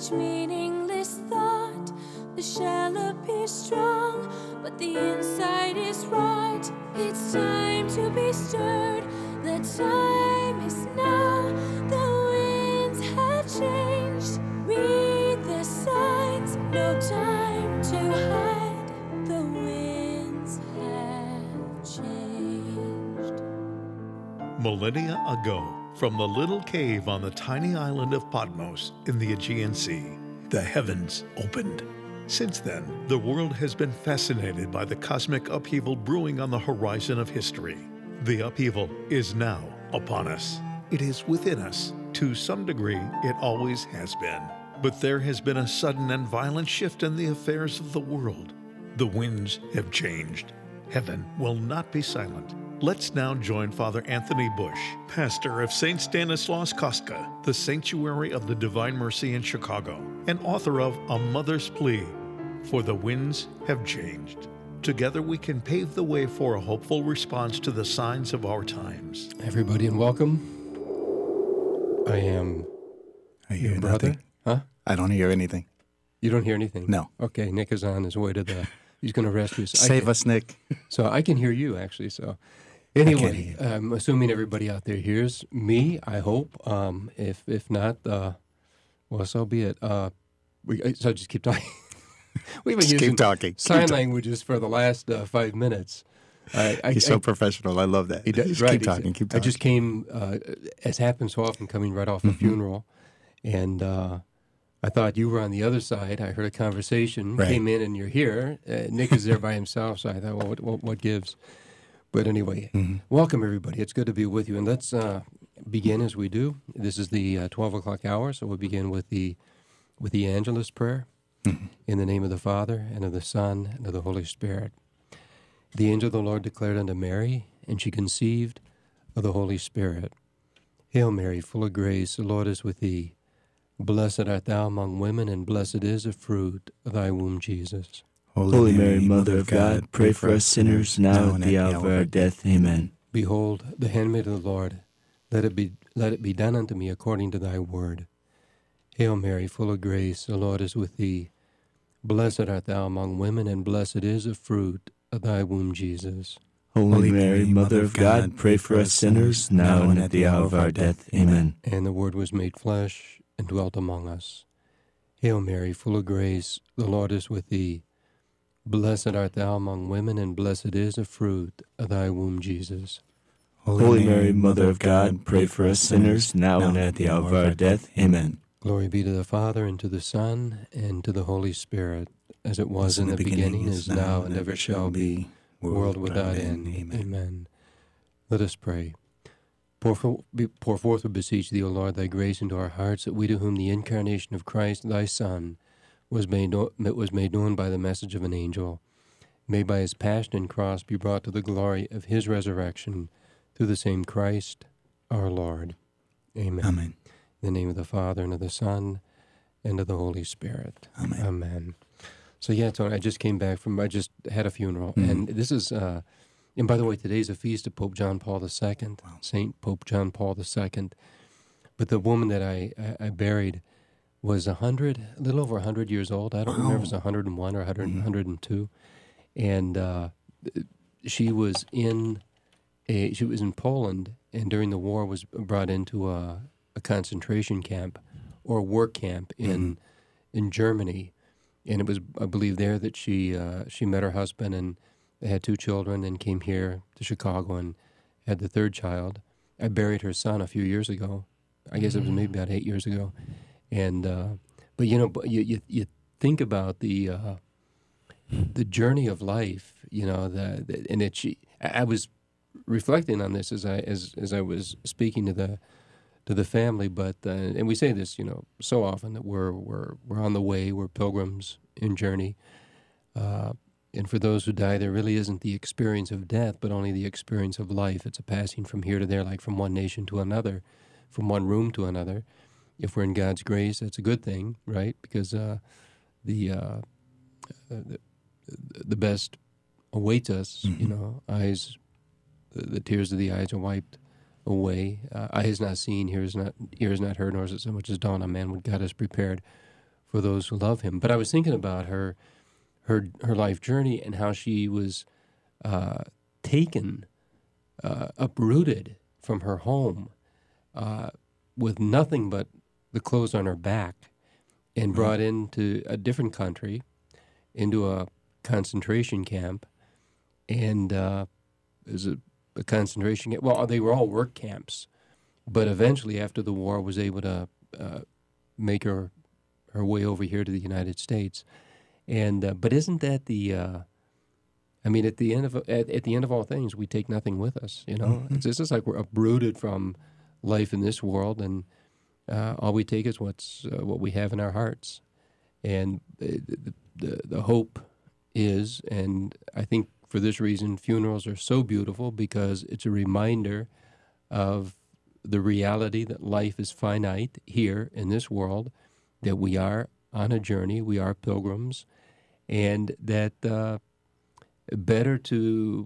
such meaningless thought. The shell appears strong, but the inside is rot. It's time to be stirred. The time is now. The winds have changed. Read the signs. No time to hide. The winds have changed. Millennia ago, from the little cave on the tiny island of Patmos in the Aegean Sea, the heavens opened. Since then, the world has been fascinated by the cosmic upheaval brewing on the horizon of history. The upheaval is now upon us. It is within us. To some degree, it always has been. But there has been a sudden and violent shift in the affairs of the world. The winds have changed. Heaven will not be silent. Let's now join Father Anthony Bush, pastor of St. Stanislaus Kostka, the Sanctuary of the Divine Mercy in Chicago, and author of A Mother's Plea, For the Winds Have Changed. Together we can pave the way for a hopeful response to the signs of our times. Everybody, and welcome. I am your brother. Nothing. Huh? I don't hear anything. You don't hear anything? No. Okay, Nick is on his way to he's going to rescue us. Save us, Nick. So I can hear you, actually, so... can't Anyway, hear you. I'm assuming everybody out there hears me, I hope. If not, well, so be it. So just keep talking. We've been Just using keep talking. sign languages for the last 5 minutes. He's so professional. I love that. Just Just keep talking. Keep I talking. just came, as happens so often, coming right off a funeral, and I thought you were on the other side. I heard a conversation, Right. came in, and you're here. Nick is there by himself, so I thought, well, what gives? But anyway, welcome everybody. It's good to be with you, and let's begin as we do. This is the 12 o'clock hour, so we'll begin with the Angelus prayer. In the name of the Father, and of the Son, and of the Holy Spirit. The angel of the Lord declared unto Mary, and she conceived of the Holy Spirit. Hail Mary, full of grace, the Lord is with thee. Blessed art thou among women, and blessed is the fruit of thy womb, Jesus. Holy Mary, Mother of God, pray for us sinners now and at the hour of our death. Amen. Behold, the handmaid of the Lord, let it be done unto me according to thy word. Hail Mary, full of grace, the Lord is with thee. Blessed art thou among women, and blessed is the fruit of thy womb, Jesus. Holy Mary, Mother of God, pray for us sinners now and at the hour of our death. Amen. And the Word was made flesh and dwelt among us. Hail Mary, full of grace, the Lord is with thee. Blessed art thou among women, and blessed is the fruit of thy womb, Jesus. Holy Mary, Mother of God, pray for us sinners now and at the hour of our death. Amen. Glory be to the Father, and to the Son, and to the Holy Spirit, as it was in the beginning, is now, and ever shall be, world without end. Amen. Let us pray. Pour forth, we beseech thee, O Lord, thy grace into our hearts, that we to whom the incarnation of Christ, thy Son, was made known by the message of an angel, may by his passion and cross be brought to the glory of his resurrection, through the same Christ our Lord. Amen. Amen. In the name of the Father, and of the Son, and of the Holy Spirit. Amen. Amen. So Tony, I just had a funeral, and this is, and by the way, today's a feast of Pope John Paul II, Wow. Saint Pope John Paul II. But the woman that I buried was a little over 100 years old. I don't remember if it was 101 or 102. And she was in Poland, and during the war was brought into a concentration camp or work camp in Germany, and it was, I believe, there that she met her husband, and they had 2 children, and came here to Chicago and had the 3rd child. I buried her son a few years ago. I guess it was maybe about 8 years ago, and but you think about the journey of life, I was reflecting on this as I was speaking to the family, but and we say this, so often, that we're on the way, we're pilgrims in journey, and for those who die, there really isn't the experience of death, but only the experience of life. It's a passing from here to there, like from one nation to another, from one room to another. If we're in God's grace, that's a good thing, right? Because the best awaits us. Eyes, the tears of the eyes are wiped away. Eye has not seen, ear has not heard, nor is it so much as dawned on man what God has prepared for those who love him. But I was thinking about her life journey and how she was taken, uprooted from her home with nothing but the clothes on her back and brought into a different country, into a concentration camp. And it was a concentration camp. Well, they were all work camps. But eventually, after the war, was able to make her way over here to the United States. And but isn't that the? I mean, at the end of all things, we take nothing with us. You know, it's just like we're uprooted from life in this world, and all we take is what we have in our hearts. And the hope is, and I think for this reason, funerals are so beautiful, because it's a reminder of the reality that life is finite here in this world, that we are on a journey, we are pilgrims, and that better to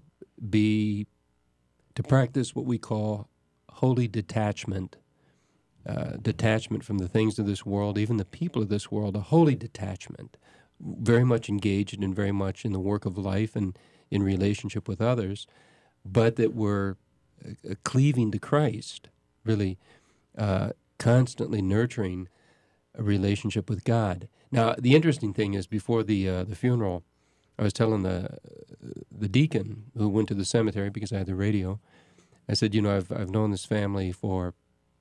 practice what we call holy detachment, detachment from the things of this world, even the people of this world, a holy detachment, very much engaged and very much in the work of life and in relationship with others, but that we're cleaving to Christ, really constantly nurturing a relationship with God. Now, the interesting thing is, before the funeral, I was telling the deacon who went to the cemetery, because I had the radio, I said, you know, I've known this family for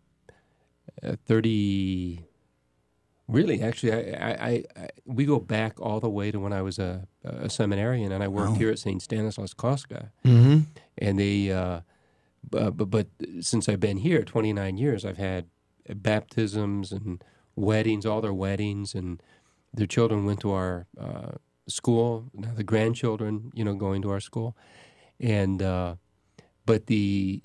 30. Really, actually, we go back all the way to when I was a seminarian, and I worked here at St. Stanislaus Kostka. Mm-hmm. And they, but since I've been here 29 years, I've had baptisms and weddings, all their weddings, and their children went to our school. Now the grandchildren, you know, going to our school, and but the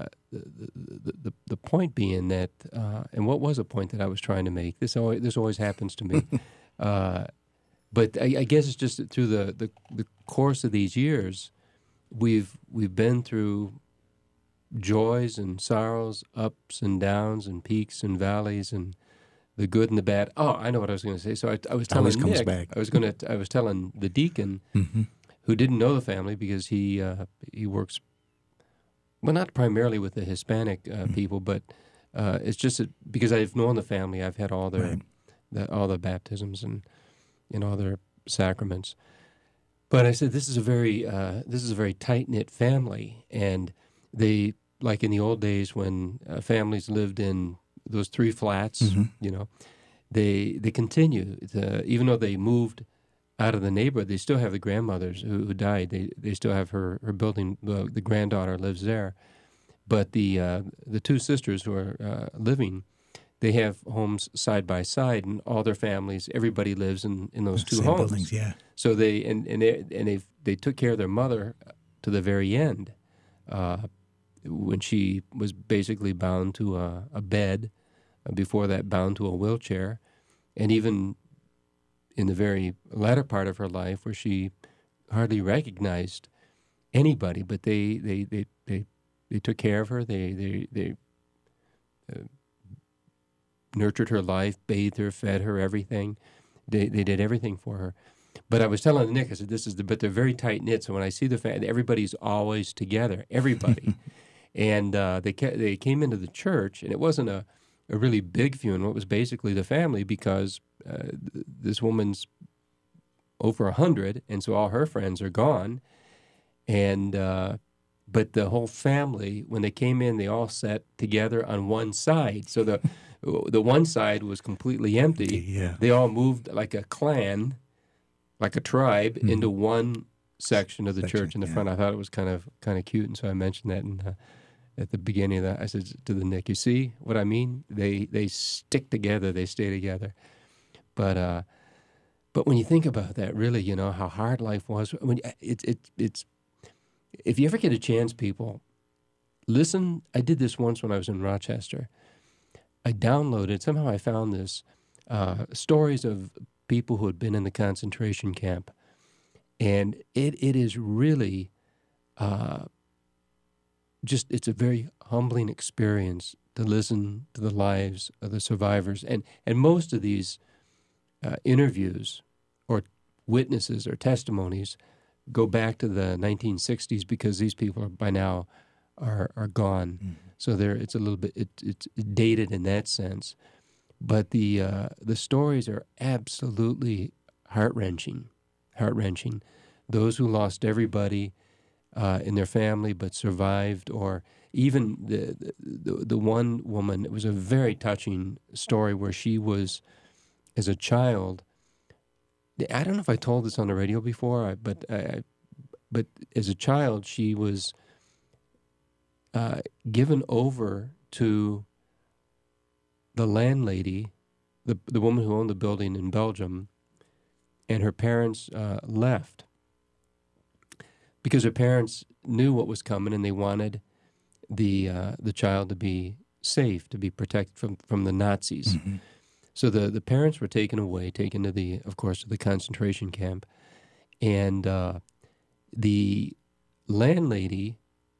point being that, and what was a point that I was trying to make? This always happens to me, but I guess it's just that through the course of these years, we've been through joys and sorrows, ups and downs, and peaks and valleys, and the good and the bad. Oh, I know what I was going to say. So I was telling Nick, I was telling the deacon, who didn't know the family, because he works, well, not primarily with the Hispanic people, but it's just that because I've known the family, I've had all their all the baptisms and all their sacraments. But I said, this is a very tight-knit family, and they, like in the old days when families lived in those 3 flats, you know, they continue to, even though they moved out of the neighborhood, they still have the grandmothers who died. They still have her building. The granddaughter lives there, but the 2 sisters who are living, they have homes side by side, and all their families, everybody lives in those 2 homes. Buildings, yeah. So they took care of their mother to the very end, when she was basically bound to a bed, before that bound to a wheelchair, and even in the very latter part of her life, where she hardly recognized anybody, but they took care of her. They nurtured her life, bathed her, fed her, everything. They did everything for her. But I was telling Nick, I said, but they're very tight knit. So when I see the family, everybody's always together, everybody. And they came into the church, and it wasn't a really big funeral. It was basically the family, because this woman's over 100, and so all her friends are gone. And but the whole family, when they came in, they all sat together on one side. So the one side was completely empty. Yeah. They all moved like a clan, like a tribe, into one section of the church in the front. I thought it was kind of cute, and so I mentioned that at the beginning of that. I said to the Nick, you see what I mean? They stick together, they stay together. But when you think about that, really, you know, how hard life was. I mean, it's if you ever get a chance, people, listen. I did this once when I was in Rochester. I downloaded, somehow I found this, stories of people who had been in the concentration camp. And it is really it's a very humbling experience to listen to the lives of the survivors. And most of these interviews or witnesses or testimonies go back to the 1960s because these people are by now are gone. Mm-hmm. So it's a little bit it's dated in that sense. But the stories are absolutely heart-wrenching. Those who lost everybody in their family but survived, or even the one woman, it was a very touching story where she was, as a child, I don't know if I told this on the radio before, but as a child, she was given over to the landlady, the woman who owned the building in Belgium, and her parents left because her parents knew what was coming, and they wanted the child to be safe, to be protected from the Nazis. Mm-hmm. So the parents were taken to the concentration camp, and the landlady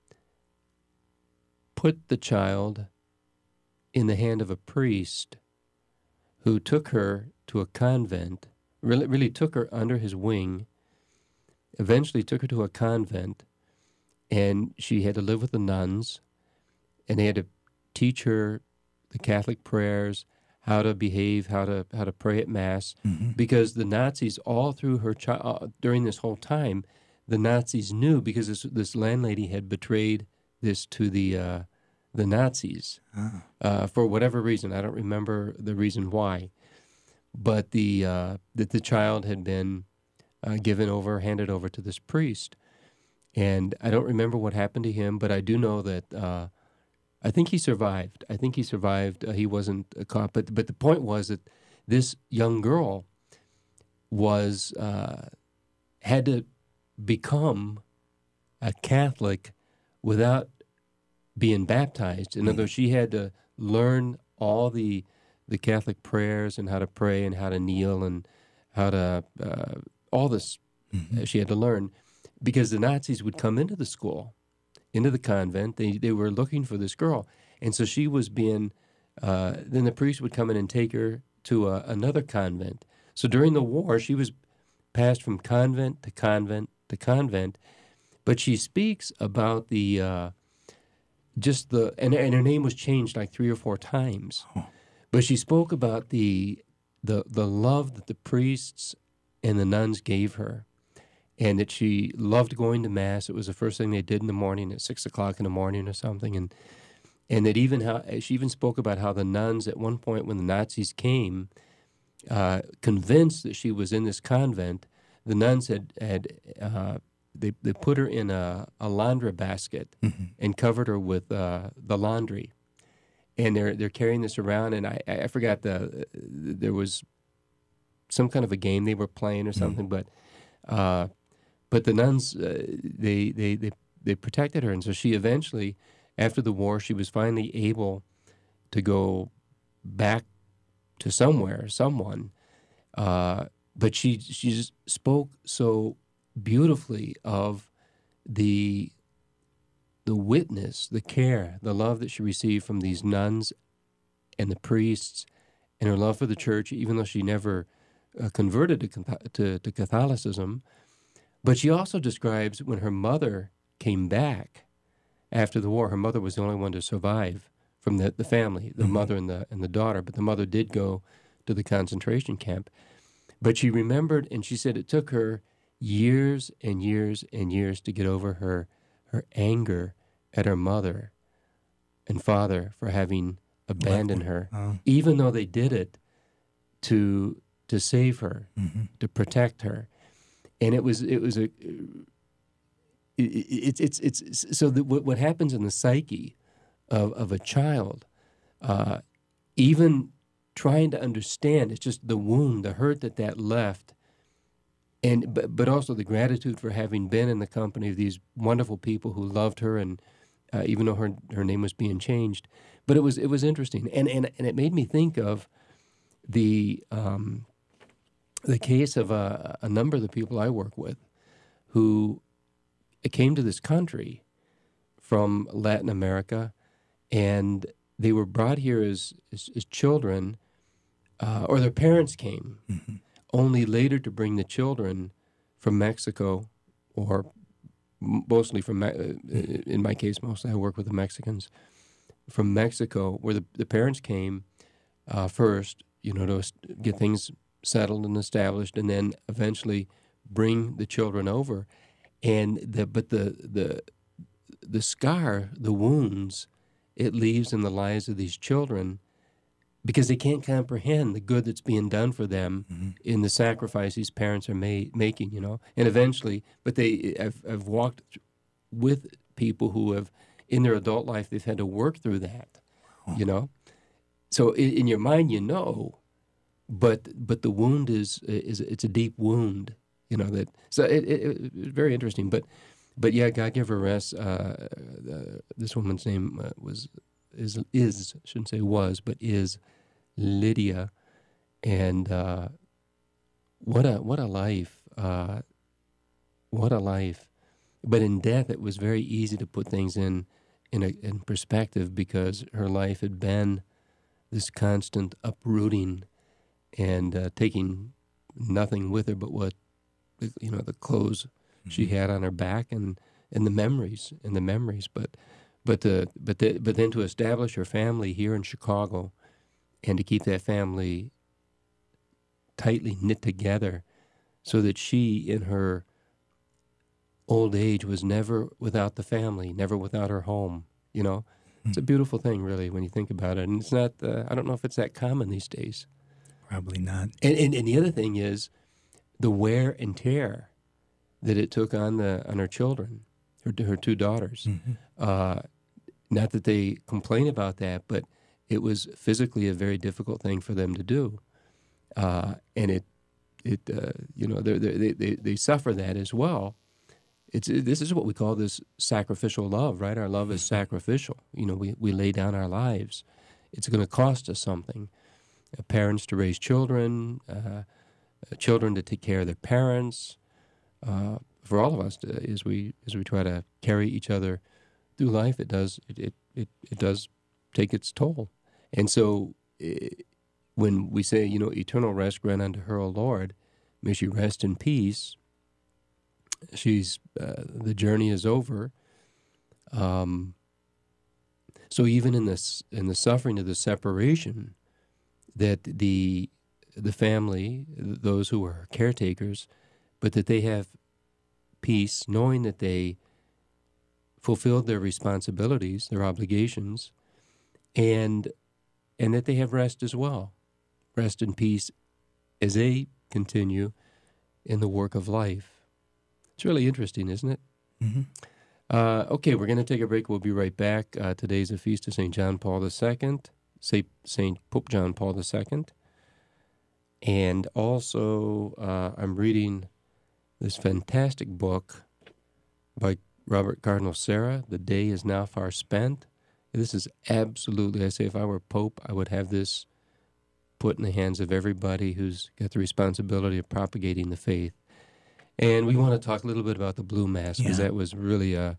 put the child in the hand of a priest who took her to a convent, really took her under his wing, eventually took her to a convent, and she had to live with the nuns, and they had to teach her the Catholic prayers, how to behave, how to pray at Mass, mm-hmm. because the Nazis all through her during this whole time, the Nazis knew, because this landlady had betrayed this to the Nazis for whatever reason. I don't remember the reason why, but that the child had been handed over to this priest, and I don't remember what happened to him, but I do know that I think he survived. He wasn't caught, but the point was that this young girl was had to become a Catholic without being baptized. In other words, she had to learn all the Catholic prayers and how to pray and how to kneel and how to all this. Mm-hmm. She had to learn because the Nazis would come into the school, into the convent. They were looking for this girl, and so she was being. Then the priest would come in and take her to another convent. So during the war, she was passed from convent to convent to convent, but she speaks about the and her name was changed like 3 or 4 times. Oh. But she spoke about the love that the priests and the nuns gave her, and that she loved going to Mass. It was the first thing they did in the morning at 6 o'clock in the morning or something, and that even she even spoke about how the nuns at one point when the Nazis came, convinced that she was in this convent, the nuns had they put her in a laundry basket mm-hmm. and covered her with the laundry, and they're carrying this around. And I forgot there was some kind of a game they were playing or something, mm-hmm. But the nuns they protected her, and so she eventually, after the war, she was finally able to go back to someone, but she just spoke so beautifully of the witness, the care, the love that she received from these nuns and the priests, and her love for the church, even though she never converted to Catholicism. But she also describes when her mother came back after the war. Her mother was the only one to survive from the family, the mm-hmm. mother and the daughter, but the mother did go to the concentration camp. But she remembered, and she said it took her years and years and years to get over her anger at her mother and father for having abandoned her, even though they did it to save her, mm-hmm. to protect her. And it's so that what happens in the psyche of a child, even trying to understand, it's just the wound, the hurt that left, and but also the gratitude for having been in the company of these wonderful people who loved her, and even though her name was being changed. But it was interesting, and it made me think of the case of a number of the people I work with who came to this country from Latin America, and they were brought here as children or their parents came, only later to bring the children from Mexico, or mostly from, in my case, mostly I work with the Mexicans, from Mexico, where the parents came first, to get things settled and established, and then eventually bring the children over. And the scar, the wounds it leaves in the lives of these children, because they can't comprehend the good that's being done for them in the sacrifice these parents are making, And eventually, but I've walked with people who have, in their adult life, they've had to work through that, So in your mind, but the wound is it's a deep wound, that. So it's very interesting. But yeah, God give her rest. This woman's name is Lydia, and what a life, what a life. But in death, it was very easy to put things in perspective, because her life had been this constant uprooting and taking nothing with her but what the clothes she had on her back and the memories but then to establish her family here in Chicago, and to keep that family tightly knit together, so that she in her old age was never without the family, never without her home. It's a beautiful thing, really, when you think about it. And it's not, I don't know if it's that common these days. Probably not. And the other thing is the wear and tear that it took on her children, her two daughters. Not that they complain about that, but it was physically a very difficult thing for them to do. And they suffer that as well. This is what we call this sacrificial love, right? Our love is sacrificial. We lay down our lives. It's going to cost us something. Parents to raise children, children to take care of their parents. For all of us, as we try to carry each other through life, it does take its toll. And so, when we say, eternal rest grant unto her, O Lord, may she rest in peace. The journey is over. So even in the suffering of the separation, that the family, those who are caretakers, but that they have peace, knowing that they fulfilled their responsibilities, their obligations, and that they have rest as well, rest and peace as they continue in the work of life. It's really interesting, isn't it? Okay, we're going to take a break. We'll be right back. Today's a feast of St. John Paul II, St. Pope John Paul II. And also, I'm reading this fantastic book by Robert Cardinal Sarah, The Day is Now Far Spent. This is absolutely, I say, if I were Pope, I would have this put in the hands of everybody who's got the responsibility of propagating the faith. And we want to talk a little bit about the Blue Mass, because that was really a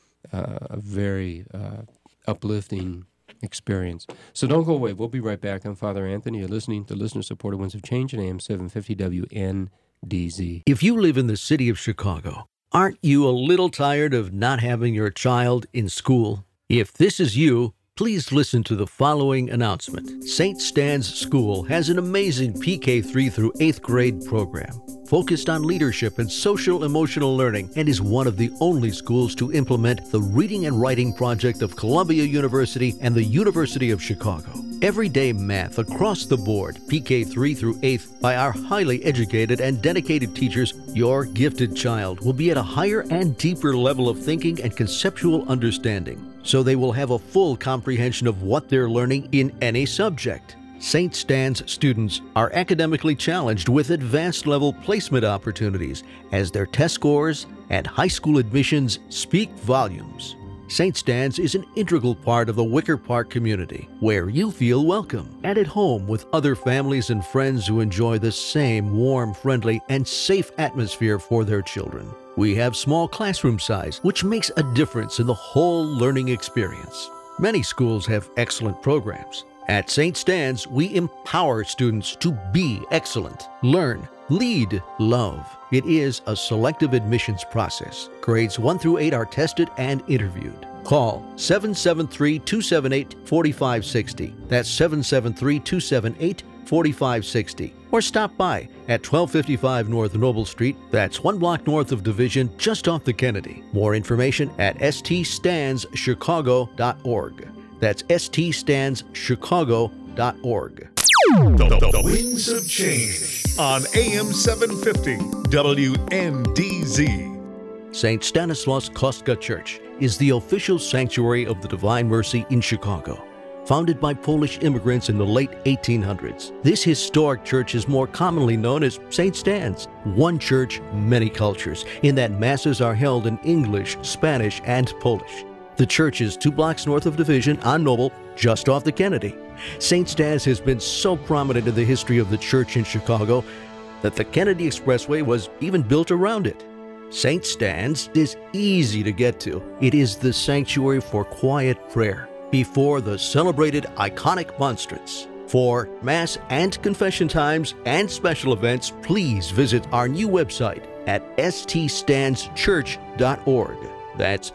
very uplifting experience. So don't go away. We'll be right back. I'm Father Anthony. You're listening to Listener-Supported Winds of Change on AM 750 WNDZ. If you live in the city of Chicago, aren't you a little tired of not having your child in school? If this is you, please listen to the following announcement. St. Stan's School has an amazing PK3 through 8th grade program focused on leadership and social-emotional learning, and is one of the only schools to implement the Reading and Writing Project of Columbia University and the University of Chicago. Everyday math across the board, PK3 through 8th, by our highly educated and dedicated teachers, your gifted child will be at a higher and deeper level of thinking and conceptual understanding, so they will have a full comprehension of what they're learning in any subject. St. Stan's students are academically challenged with advanced level placement opportunities as their test scores and high school admissions speak volumes. St. Stan's is an integral part of the Wicker Park community, where you feel welcome and at home with other families and friends who enjoy the same warm, friendly, and safe atmosphere for their children. We have small classroom size, which makes a difference in the whole learning experience. Many schools have excellent programs, At St. Stan's, we empower students to be excellent, learn, lead, love. It is a selective admissions process. Grades 1 through 8 are tested and interviewed. Call 773-278-4560. That's 773-278-4560. Or stop by at 1255 North Noble Street. That's 1 block north of Division, just off the Kennedy. More information at ststandschicago.org. That's ststandschicago.org. The Winds of Change on AM 750 WNDZ. St. Stanislaus Kostka Church is the official sanctuary of the Divine Mercy in Chicago. Founded by Polish immigrants in the late 1800s, this historic church is more commonly known as St. Stan's. One church, many cultures, in that masses are held in English, Spanish, and Polish. The church is 2 blocks north of Division on Noble, just off the Kennedy. St. Stan's has been so prominent in the history of the church in Chicago that the Kennedy Expressway was even built around it. St. Stan's is easy to get to. It is the sanctuary for quiet prayer before the celebrated iconic monstrance. For Mass and confession times and special events, please visit our new website at ststandschurch.org. That's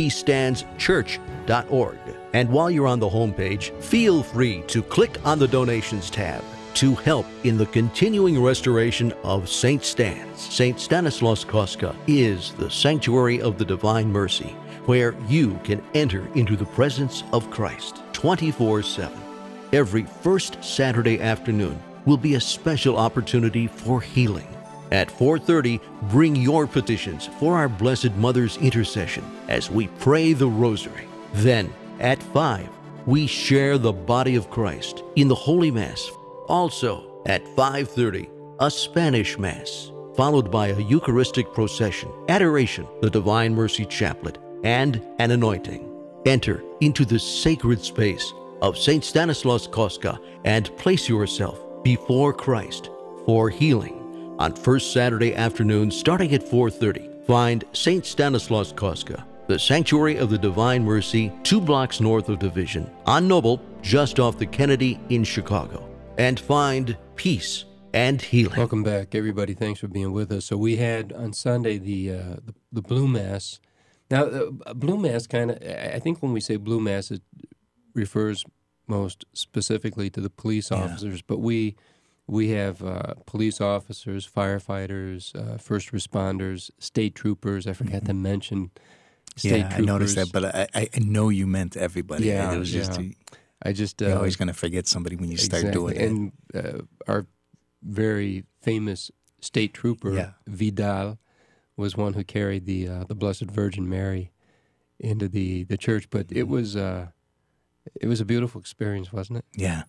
ststandschurch.org. And while you're on the homepage, feel free to click on the Donations tab to help in the continuing restoration of St. Stan's. St. Stanislaus Kostka is the sanctuary of the Divine Mercy, where you can enter into the presence of Christ 24/7. Every first Saturday afternoon will be a special opportunity for healing. At 4:30, bring your petitions for our Blessed Mother's intercession as we pray the Rosary. Then, at 5, we share the body of Christ in the Holy Mass. Also, at 5:30, a Spanish Mass, followed by a Eucharistic procession, adoration, the Divine Mercy Chaplet, and an anointing. Enter into the sacred space of St. Stanislaus Kostka and place yourself before Christ for healing. On first Saturday afternoon, starting at 4:30, find St. Stanislaus Kostka, the Sanctuary of the Divine Mercy, 2 blocks north of Division, on Noble, just off the Kennedy in Chicago, and find peace and healing. Welcome back, everybody. Thanks for being with us. So we had on Sunday the Blue Mass. Now, Blue Mass I think when we say Blue Mass, it refers most specifically to the police officers, but we have police officers, firefighters, first responders, state troopers. I forgot to mention state troopers. I noticed that, but I know you meant everybody. Yeah, it was just you're always going to forget somebody when you start doing it. And our very famous state trooper, Vidal, was one who carried the Blessed Virgin Mary into the church. But it was a beautiful experience, wasn't it? Yeah.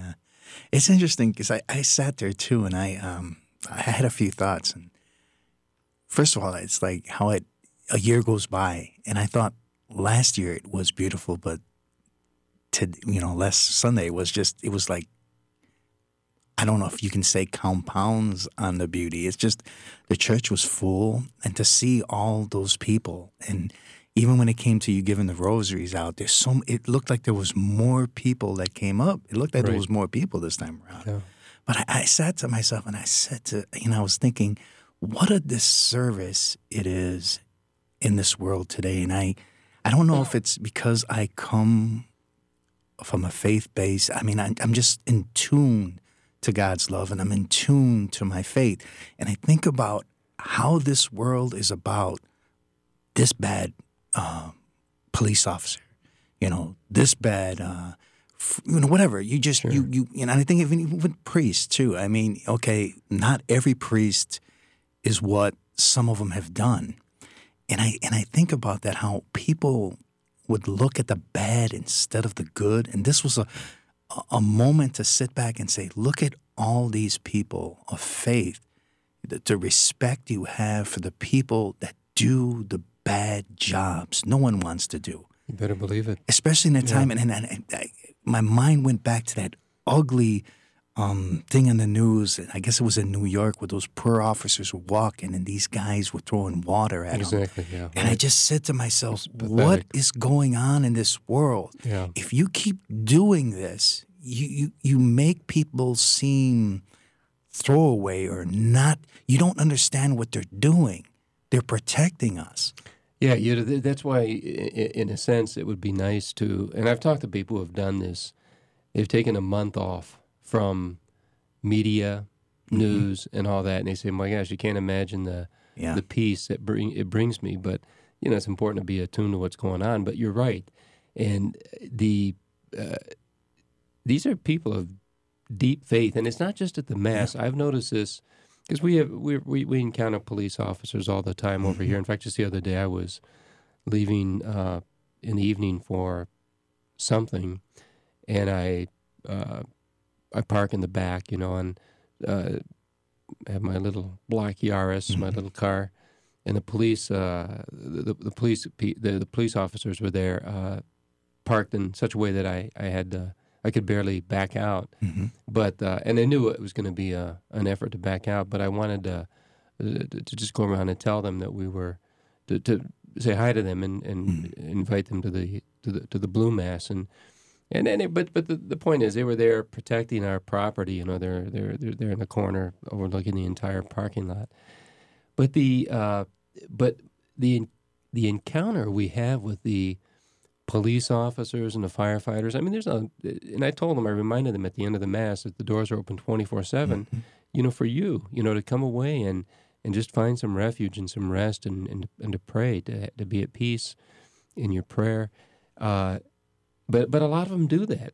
It's interesting because I sat there too, and I had a few thoughts. And first of all, it's like how a year goes by, and I thought last year it was beautiful, but last Sunday it was like, I don't know if you can say compounds on the beauty. It's just the church was full, and to see all those people, and even when it came to you giving the rosaries out, it looked like there was more people that came up. It looked like there was more people this time around. Yeah. But I sat to myself and I said I was thinking, what a disservice it is in this world today. And I don't know if it's because I come from a faith base. I mean, I'm just in tune to God's love, and I'm in tune to my faith. And I think about how this world is about this bad police officer, this bad, whatever. You just, sure. And I think even with priests too. I mean, okay, not every priest is what some of them have done. And I think about that, how people would look at the bad instead of the good. And this was a moment to sit back and say, look at all these people of faith, the respect you have for the people that do the bad jobs no one wants to do. You better believe it. Especially in a time, and my mind went back to that ugly thing in the news. I guess it was in New York where those poor officers were walking and these guys were throwing water at them. Exactly, yeah. And I just said to myself, what is going on in this world? Yeah. If you keep doing this, you make people seem throwaway or not. You don't understand what they're doing. They're protecting us. Yeah, that's why, in a sense, it would be nice to, and I've talked to people who have done this, they've taken a month off from media, news, and all that, and they say, my gosh, you can't imagine the peace that it brings me, but, it's important to be attuned to what's going on, but you're right, and these are people of deep faith, and it's not just at the Mass. I've noticed this, because we encounter police officers all the time over here. In fact, just the other day, I was leaving in the evening for something, and I park in the back, and have my little black Yaris, my little car, and the police police officers were there, parked in such a way that I could barely back out, but and I knew it was going to be an effort to back out. But I wanted to just go around and tell them that we were to say hi to them and invite them to the Blue Mass but the point is they were there protecting our property. They're in the corner overlooking the entire parking lot. But the encounter we have with the police officers and the firefighters. I mean, and I told them, I reminded them at the end of the Mass that the doors are open 24/7, for you, to come away and just find some refuge and some rest and to pray, to be at peace in your prayer. But a lot of them do that.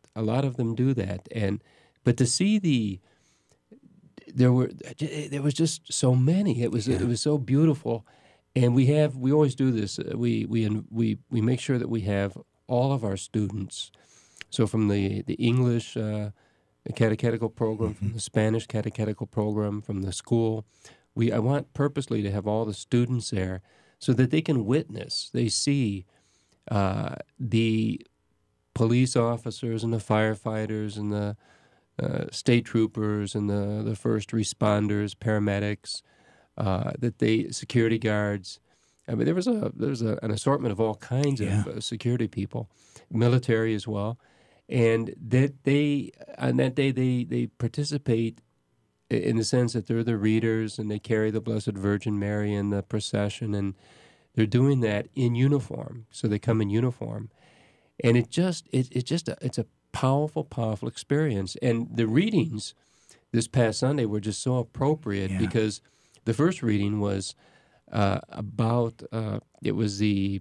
But to see there was just so many. It was so beautiful. And we always do this. We make sure that we have all of our students. So from the English catechetical program, from the Spanish catechetical program, from the school, I want purposely to have all the students there so that they can witness. They see the police officers and the firefighters and the state troopers and the first responders, paramedics. Security guards. I mean, there was an assortment of all kinds of security people, military as well, and that on that day they participate in the sense that they're the readers and they carry the Blessed Virgin Mary in the procession, and they're doing that in uniform. So they come in uniform, and it's a powerful experience. And the readings this past Sunday were just so appropriate because the first reading was about it was the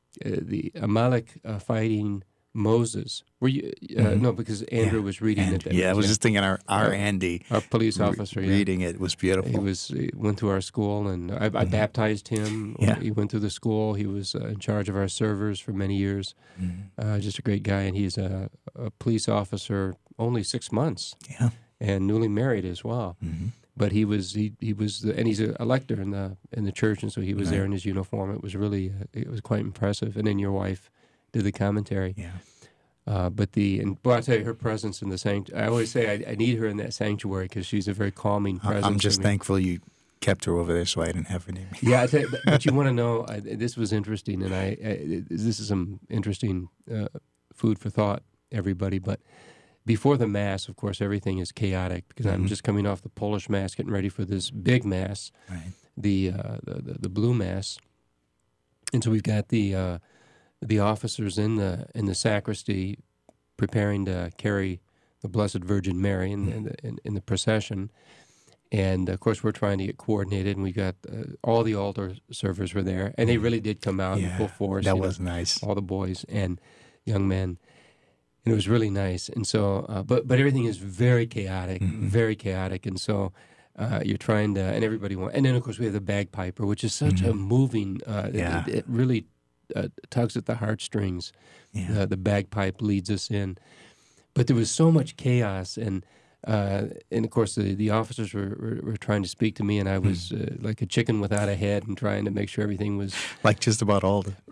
Amalek fighting Moses. Were you no? Because Andrew was reading it. I was just thinking our Andy, our police officer, reading it was beautiful. He went to our school, and I baptized him. He went through the school. He was in charge of our servers for many years. Just a great guy, and he's a police officer only 6 months. And newly married as well. But he was and he's a lector in the church, and so he was there in his uniform. It was really it was quite impressive. And then your wife did the commentary. But I'll tell you, her presence in the sanctuary. I always say I need her in that sanctuary because she's a very calming presence. I'm just thankful you kept her over there so I didn't have her name. Yeah, but you want to know, this was interesting, and this is some interesting food for thought, everybody. But before the Mass, of course, everything is chaotic because I'm just coming off the Polish Mass, getting ready for this big Mass, the Blue Mass, and so we've got the officers in the sacristy preparing to carry the Blessed Virgin Mary in the procession, and of course we're trying to get coordinated, and we got all the altar servers were there, and they really did come out in full force. That was nice. All the boys and young men. And it was really nice, and so, but everything is very chaotic, and so you're trying to, and everybody wants, and then of course we have the bagpiper, which is such a moving, it really tugs at the heartstrings. The bagpipe leads us in, but there was so much chaos, and of course the officers were trying to speak to me, and I was like a chicken without a head, and trying to make sure everything was like just about all the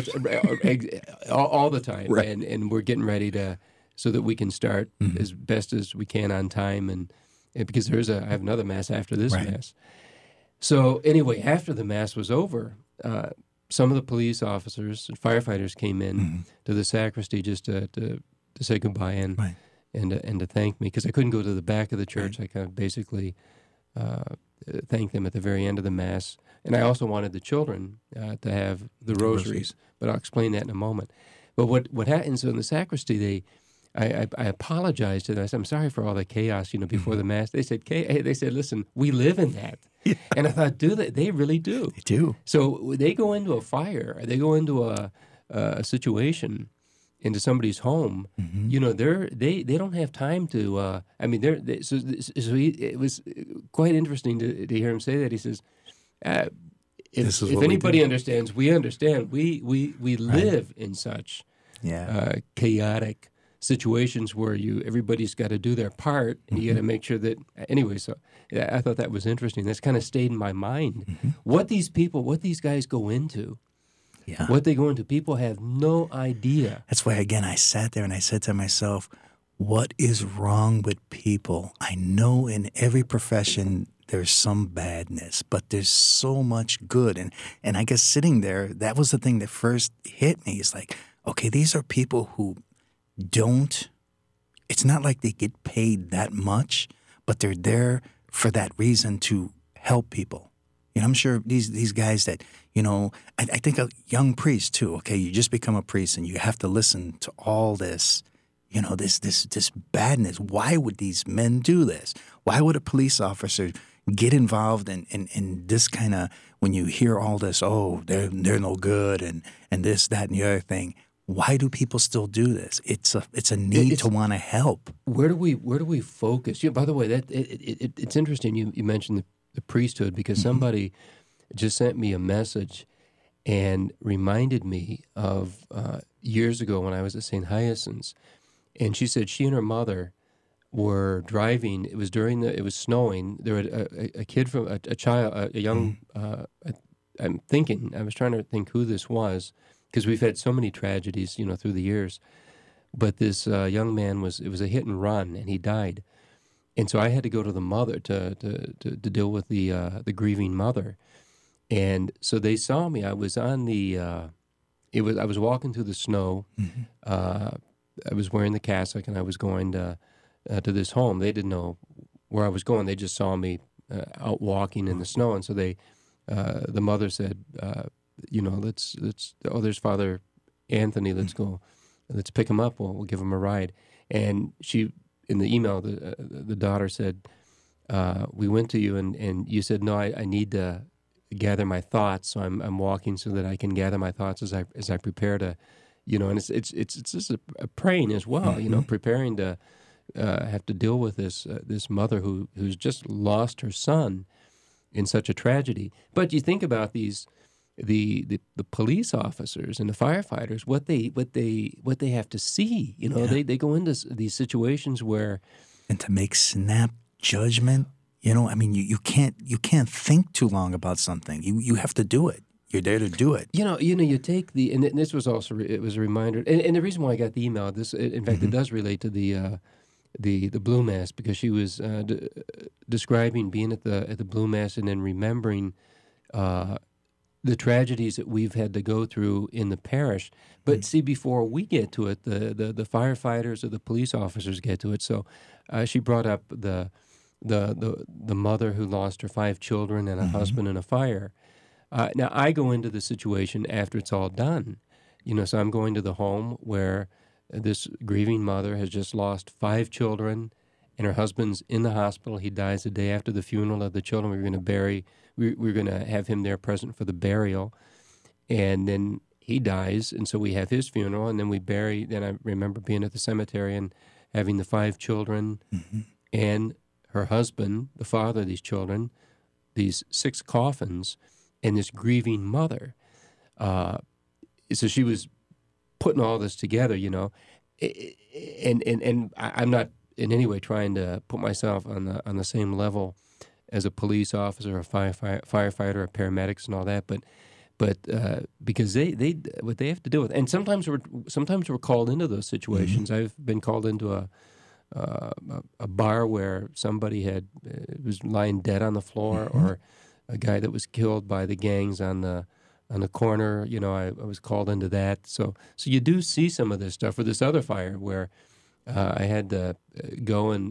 time, right. and we're getting ready so that we can start as best as we can on time, and because I have another Mass after this Mass. So anyway, after the Mass was over, some of the police officers and firefighters came in to the sacristy just to say goodbye, and to thank me, because I couldn't go to the back of the church. I kind of basically thanked them at the very end of the Mass. And I also wanted the children to have the rosaries, but I'll explain that in a moment. But what happens in the sacristy, I apologized to them. I said, I'm sorry for all the chaos, before the Mass. They said, listen, we live in that. Yeah. And I thought, do they? They really do. They do. So they go into a fire, they go into a situation, into somebody's home. They don't have time to. It was quite interesting to hear him say that. He says, if anybody understands, we understand. We live in such chaotic situations where everybody's got to do their part, and you got to make sure that anyway. So I thought that was interesting. That's kind of stayed in my mind. What these guys go into, what they go into, people have no idea. That's why, again, I sat there and I said to myself, what is wrong with people? I know in every profession there's some badness, but there's so much good. And I guess sitting there, that was the thing that first hit me. It's like, okay, these are people who it's not like they get paid that much, but they're there for that reason to help people. I'm sure these guys that, I think a young priest too, okay, you just become a priest and you have to listen to all this, this badness. Why would these men do this? Why would a police officer get involved in this kind of, when you hear all this, oh, they're no good and this, that, and the other thing. Why do people still do this? It's a need to want to help. Where do we focus? By the way, it's interesting. You mentioned the priesthood, because somebody just sent me a message and reminded me of years ago when I was at St. Hyacinth's, and she said she and her mother were driving. It was it was snowing. There was a kid from a young. I was trying to think who this was, because we've had so many tragedies, through the years. But this young man it was a hit and run, and he died. And so I had to go to the mother to deal with the grieving mother. And so they saw me. I was on I was walking through the snow. I was wearing the cassock, and I was going to this home. They didn't know where I was going. They just saw me out walking in the snow. And so the mother said, let's there's Father Anthony, let's go, let's pick him up, we'll give him a ride. And she, in the email, the daughter said, we went to you and you said, no, I need to gather my thoughts, so I'm walking so that I can gather my thoughts as I prepare to, and it's just a praying as well, preparing to have to deal with this mother who's just lost her son in such a tragedy. But you think about the police officers and the firefighters, what they have to see. They go into these situations where, and to make snap judgment. You can't think too long about something. You have to do it. You're there to do it. You take and this was also, it was a reminder, and the reason why I got the email, in fact, it does relate to the Blue Mass, because she was describing being at the Blue Mass and then remembering the tragedies that we've had to go through in the parish. But see, before we get to it, the firefighters or the police officers get to it. So she brought up the mother who lost her 5 children and a husband in a fire. Now, I go into the situation after it's all done. So I'm going to the home where this grieving mother has just lost 5 children, and her husband's in the hospital. He dies the day after the funeral of the children. We're going to have him there present for the burial, and then he dies, and so we have his funeral, and then we bury. Then I remember being at the cemetery and having the 5 children and her husband, the father of these children, these 6 coffins, and this grieving mother. So she was putting all this together, and I'm not in any way trying to put myself on the same level as a police officer, a firefighter, or paramedics, and all that, but because they what they have to deal with, and sometimes we're called into those situations. I've been called into a bar where somebody was lying dead on the floor, or a guy that was killed by the gangs on the corner. I was called into that. So you do see some of this stuff. Or this other fire where I had to go and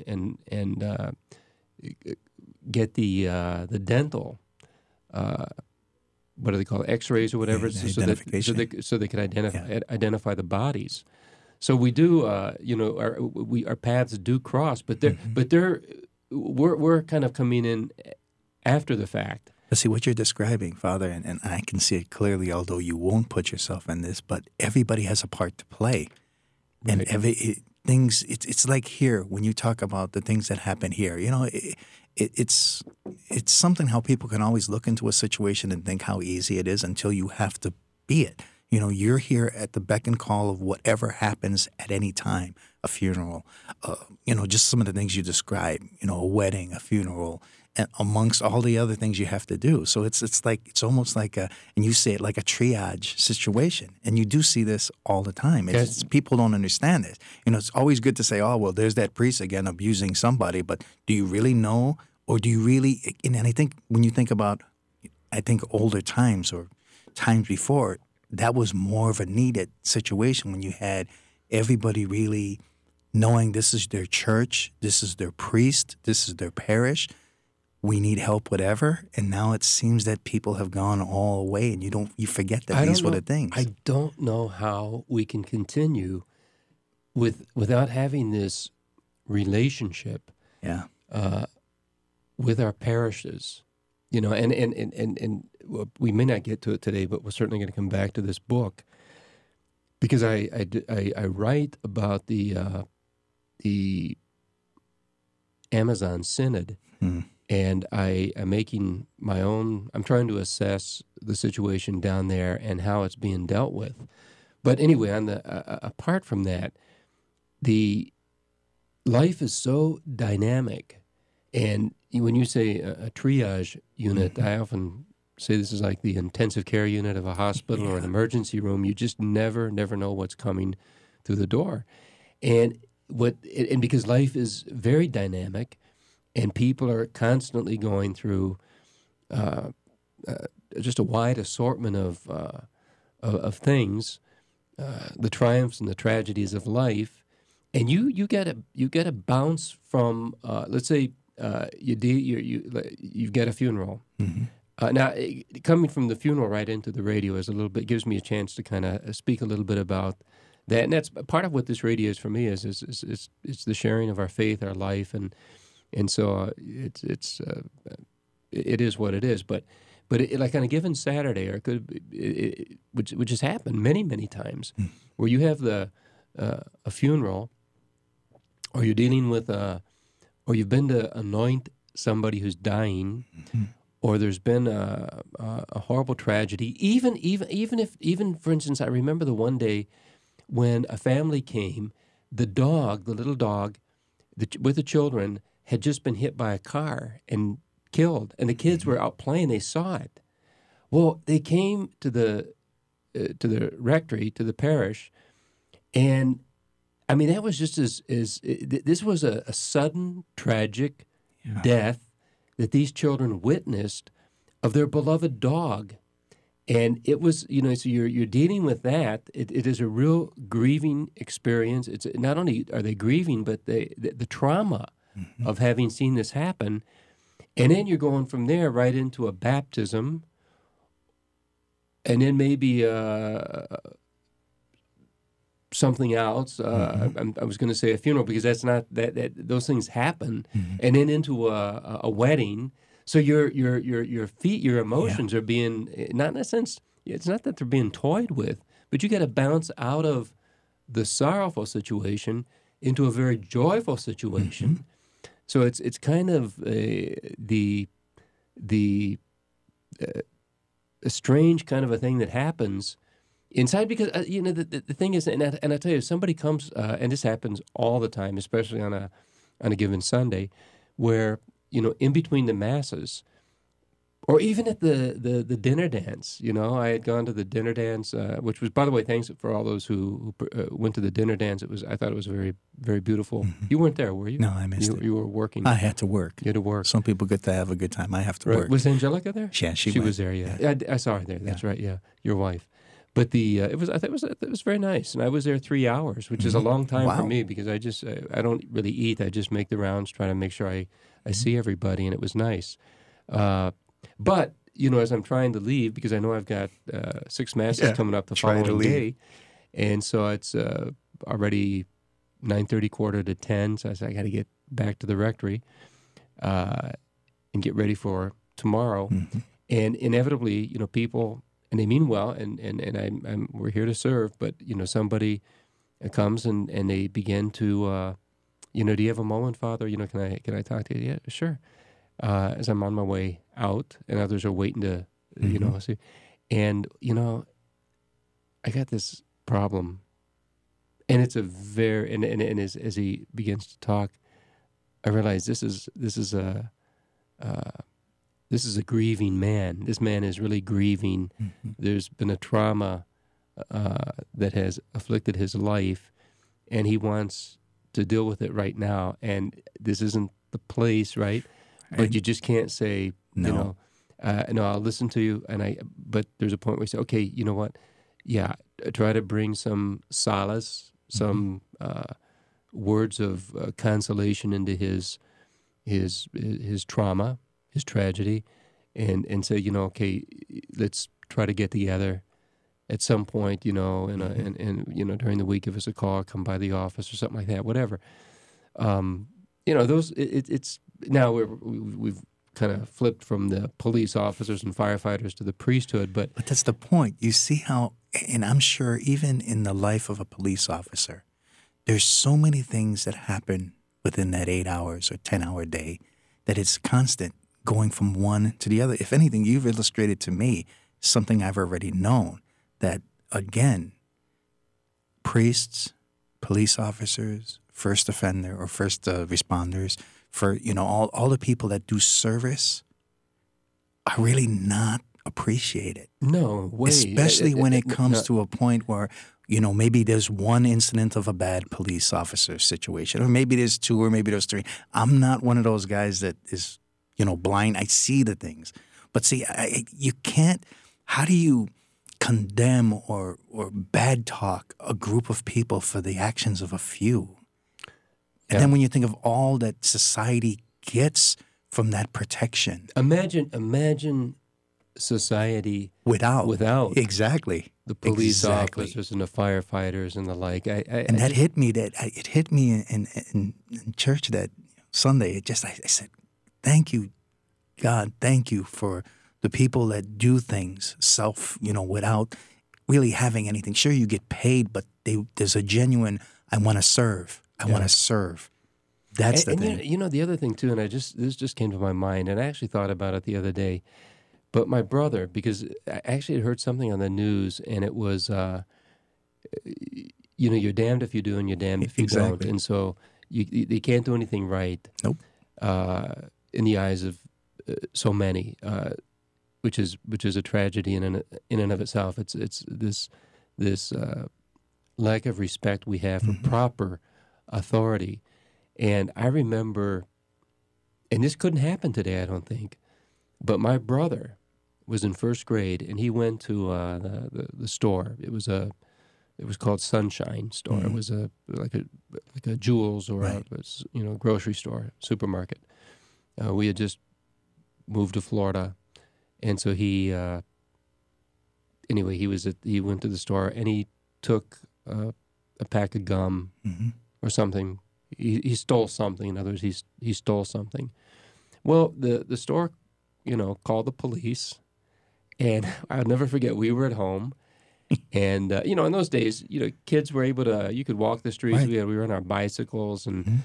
get the dental. What do they call it? X-rays or whatever? Yeah, identification. So they could identify the bodies. So we do, our paths do cross, but we're kind of coming in after the fact. But see, what you're describing, Father, and I can see it clearly, although you won't put yourself in this, but everybody has a part to play. And Right. it's like here, when you talk about the things that happen here, it's something how people can always look into a situation and think how easy it is until you have to be it. You're here at the beck and call of whatever happens at any time, a funeral, just some of the things you describe, a wedding, a funeral, and amongst all the other things you have to do. So it's almost like and you say it like a triage situation. And you do see this all the time. People don't understand this. It's always good to say, oh, well, there's that priest again abusing somebody, but do you really know? Or do you really, and I think when you think about, older times or times before, that was more of a needed situation when you had everybody really knowing this is their church, this is their priest, this is their parish, we need help, whatever. And now it seems that people have gone all away, and you forget that these were the things. I don't know how we can continue without having this relationship Yeah. with our parishes. And we may not get to it today, but we're certainly going to come back to this book because I write about the Amazon Synod, and I'm making my own. I'm trying to assess the situation down there and how it's being dealt with. But anyway, apart from that, the life is so dynamic, and when you say a triage unit, I often say this is like the intensive care unit of a hospital or an emergency room. You just never know what's coming through the door. And because life is very dynamic and people are constantly going through just a wide assortment of things, the triumphs and the tragedies of life, and you get a bounce from let's say you've got a funeral. Now, coming from the funeral right into the radio gives me a chance to kind of speak a little bit about that, and that's part of what this radio is for me. Is it's the sharing of our faith, our life, and so it is what it is. But like on a given Saturday, or which has happened many times, where you have a funeral, or you're dealing with or you've been to anoint somebody who's dying, or there's been a horrible tragedy. Even for instance, I remember the one day when a family came, the little dog, with the children, had just been hit by a car and killed, and the kids were out playing. They saw it. Well, they came to the rectory, to the parish, and I mean, that was just this was a sudden, tragic death that these children witnessed of their beloved dog. And it was, so you're dealing with that. It is a real grieving experience. It's not only are they grieving, but the trauma of having seen this happen. And then you're going from there right into a baptism, and then maybe something else. I was going to say a funeral, because that's not that those things happen, and then into a wedding. So your emotions are being, not in a sense, it's not that they're being toyed with, but you got to bounce out of the sorrowful situation into a very joyful situation. So it's kind of a strange kind of a thing that happens inside, because the thing is, and I tell you, if somebody comes, and this happens all the time, especially on a given Sunday, where in between the masses, or even at the dinner dance. I had gone to the dinner dance, which was, by the way, thanks for all those who went to the dinner dance. I thought it was very, very beautiful. You weren't there, were you? No, I missed it. You were working. I had to work. You had to work. Some people get to have a good time. I have to work. Was Angelica there? Yeah, she was there. Yeah, I saw her there. That's right. Yeah, your wife. But it was very nice, and I was there 3 hours, which is a long time for Wow. me because I don't really eat. I just make the rounds, try to make sure I see everybody, and it was nice. But as I'm trying to leave, because I know I've got 6 masses coming up the trying to following day, leave. and so it's already 9:30, quarter to 10. So I said I got to get back to the rectory and get ready for tomorrow. Mm-hmm. And inevitably, people, and they mean well, and we're here to serve. But somebody comes and they begin to, do you have a moment, Father? Can I talk to you? Yeah, sure. As I'm on my way out, and others are waiting to, see. And I got this problem, and it's a very and as he begins to talk, I realize this is a grieving man. This man is really grieving. Mm-hmm. There's been a trauma that has afflicted his life, and he wants to deal with it right now. And this isn't the place, right? But you just can't say, No. no, I'll listen to you. But there's a point where you say, okay, you know what? Yeah, try to bring some solace, some words of consolation into his trauma, his tragedy, and say, okay, let's try to get together at some point, and during the week, if it's a call, come by the office or something like that, whatever. It's now we've kind of flipped from the police officers and firefighters to the priesthood, but But that's the point. You see how, and I'm sure even in the life of a police officer, there's so many things that happen within that 8 hours or 10-hour day that it's constant going from one to the other. If anything, you've illustrated to me something I've already known, that again, priests, police officers, first offender or first responders, for all the people that do service are really not appreciated. no way. Especially when it comes to a point where, maybe there's one incident of a bad police officer situation, or maybe there's 2, or maybe there's 3. I'm not one of those guys that is, blind. I see the things. But see, you can't, how do you condemn or bad talk a group of people for the actions of a few? And then when you think of all that society gets from that protection. Imagine society Without. Exactly. the police Exactly. officers and the firefighters and the like. And that hit me. It hit me in church that Sunday. I said, "Thank you, God. Thank you for the people that do things without really having anything. Sure, you get paid, but there's a genuine. I want to serve. I want to serve. That's the thing. The other thing too, and this just came to my mind, and I actually thought about it the other day. But my brother, because I actually had heard something on the news, and it was, you're damned if you do and you're damned if you don't. Exactly. And so they can't do anything right. Nope. In the eyes of so many, which is a tragedy in and of itself. It's this lack of respect we have for proper authority. And I remember, and this couldn't happen today, I don't think, but my brother was in first grade, and he went to the store. It was called Sunshine Store. It was like a Jewel's or Right. a grocery store, supermarket. We had just moved to Florida, and so he went to the store, and he took a pack of gum or something. He stole something. In other words, he stole something. Well, the store, called the police, and I'll never forget. We were at home, and in those days, kids were able to. You could walk the streets. Right. We were on our bicycles, and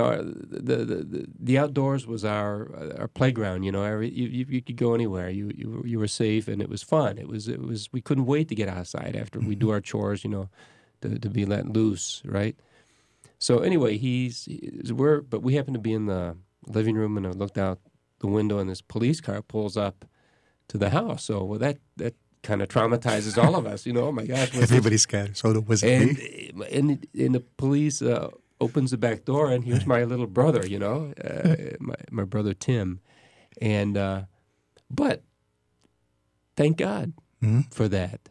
the outdoors was our playground. You could go anywhere. You were safe, and it was fun. It was. We couldn't wait to get outside after we do our chores. To be let loose, right? So anyway, but we happened to be in the living room, and I looked out the window, and this police car pulls up to the house. So that kind of traumatizes all of us. Oh my gosh! Everybody's scared. So was it me? And the police opens the back door, and here's my little brother. My brother Tim, and but thank God for that.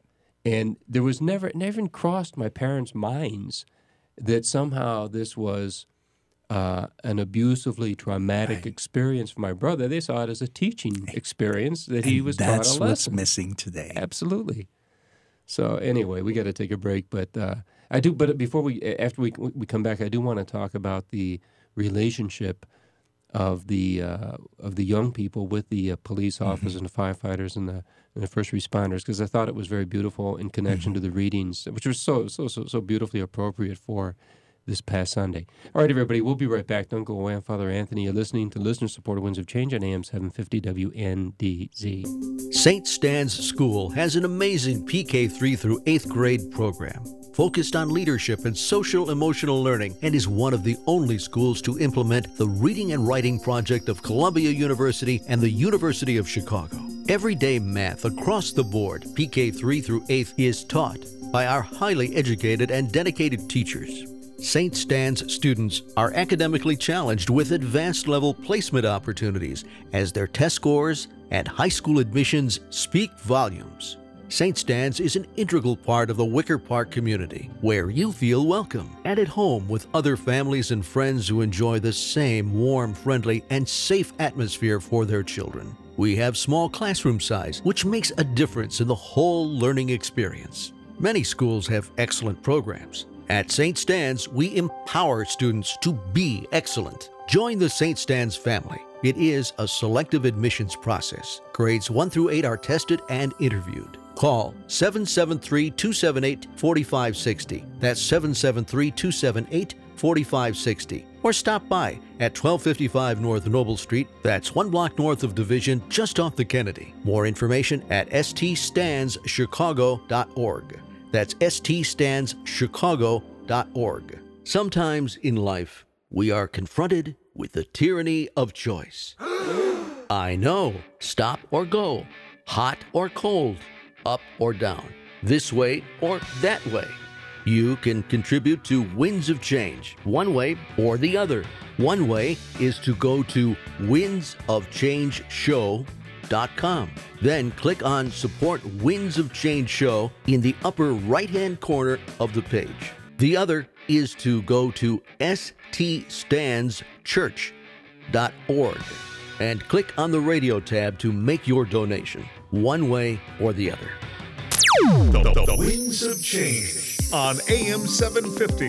And there was never even crossed my parents' minds that somehow this was an abusively traumatic experience for my brother. They saw it as a teaching experience that he was taught a lesson. That's what's missing today. Absolutely. So anyway, we got to take a break, but after we come back, I do want to talk about the relationship of the young people with the police officers and the firefighters and the first responders, because I thought it was very beautiful in connection to the readings, which was so beautifully appropriate for this past Sunday. All right, everybody, we'll be right back. Don't go away. I'm Father Anthony. You're listening to Listener-Supported Winds of Change on AM 750 WNDZ. St. Stan's School has an amazing PK3 through 8th grade program focused on leadership and social-emotional learning, and is one of the only schools to implement the Reading and Writing Project of Columbia University and the University of Chicago. Everyday math across the board, PK3 through 8th, is taught by our highly educated and dedicated teachers. St. Stan's students are academically challenged with advanced level placement opportunities as their test scores and high school admissions speak volumes. St. Stan's is an integral part of the Wicker Park community, where you feel welcome and at home with other families and friends who enjoy the same warm, friendly, and safe atmosphere for their children. We have small classroom size, which makes a difference in the whole learning experience. Many schools have excellent programs. At St. Stan's, we empower students to be excellent. Join the St. Stan's family. It is a selective admissions process. Grades 1 through 8 are tested and interviewed. Call 773-278-4560. That's 773-278-4560. Or stop by at 1255 North Noble Street. That's 1 block north of Division, just off the Kennedy. More information at ststandschicago.org. That's ststandschicago.org. Sometimes in life, we are confronted with the tyranny of choice. I know. Stop or go. Hot or cold. Up or down. This way or that way. You can contribute to Winds of Change, one way or the other. One way is to go to windsofchangeshow.com. Then click on Support Winds of Change Show in the upper right-hand corner of the page. The other is to go to ststandschurch.org and click on the radio tab to make your donation, one way or the other. The Winds of Change on AM 750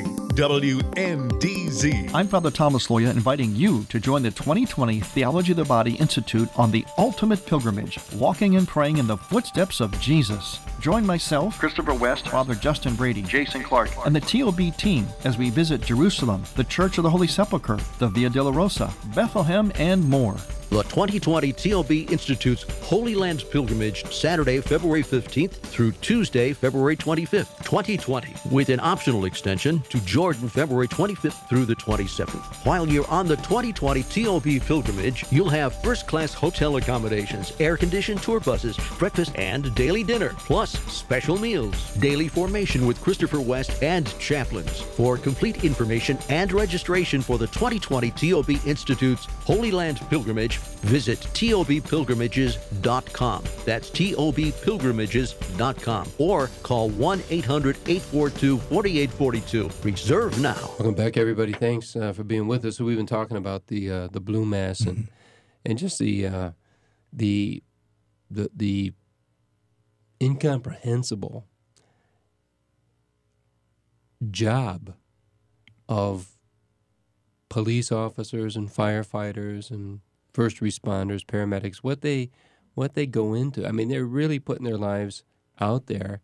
WNDZ. I'm Father Thomas Loya, inviting you to join the 2020 Theology of the Body Institute on the ultimate pilgrimage, walking and praying in the footsteps of Jesus. Join myself, Christopher West, Father Justin Brady, Jason Clark, and the TOB team as we visit Jerusalem, the Church of the Holy Sepulchre, the Via Dolorosa, Bethlehem, and more. The 2020 TOB Institute's Holy Land Pilgrimage, Saturday, February 15th through Tuesday, February 25th, 2020, with an optional extension to Jordan, February 25th through the 27th. While you're on the 2020 TOB Pilgrimage, you'll have first-class hotel accommodations, air-conditioned tour buses, breakfast and daily dinner, plus special meals, daily formation with Christopher West and chaplains. For complete information and registration for the 2020 TOB Institute's Holy Land Pilgrimage, visit tobpilgrimages.com. That's tobpilgrimages.com. Or call 1-800-842-4842. Reserve now. Welcome back, everybody. Thanks for being with us. So we've been talking about the Blue Mass and just the incomprehensible job of police officers and firefighters and first responders, paramedics, what they go into. I mean, they're really putting their lives out there.